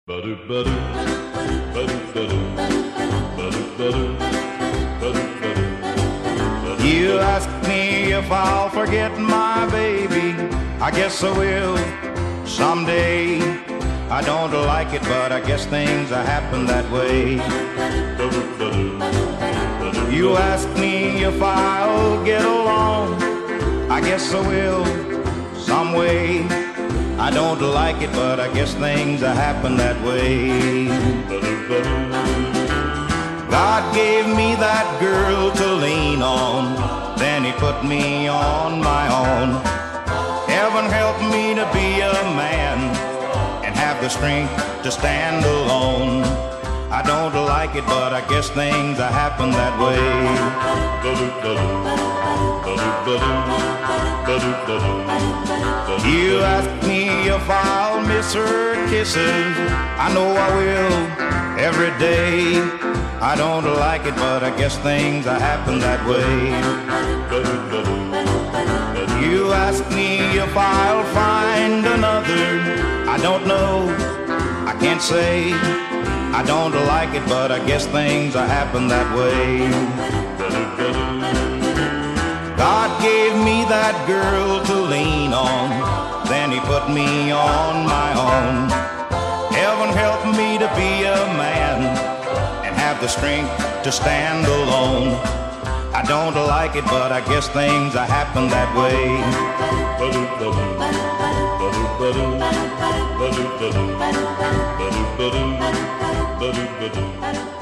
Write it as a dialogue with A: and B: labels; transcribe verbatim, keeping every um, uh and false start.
A: You ask me if I'll forget my baby. I guess I will someday. I don't like it, but I guess things happen that way. You ask me if I'll get along. I guess I will some way. I don't like it, but I guess things happen that way. God gave me that girl to lean on, then he put me on my own. Heaven help me to be a man and have the strength to stand alone. I don't like it, but I guess things happen that way. You ask me if I'll miss her kisses. I know I will every day. I don't like it, but I guess things happen that way. You ask me if I'll find another. I don't know, I can't say. I don't like it, but I guess things happen that way. God gave me that girl to lean on, then he put me on my own. Heaven help me to be a man and have the strength to stand alone. I don't like it, but I guess things happen that way. Ba-do-ba-do, ba-do-ba-do, ba-do-ba-do, ba-do-ba-do.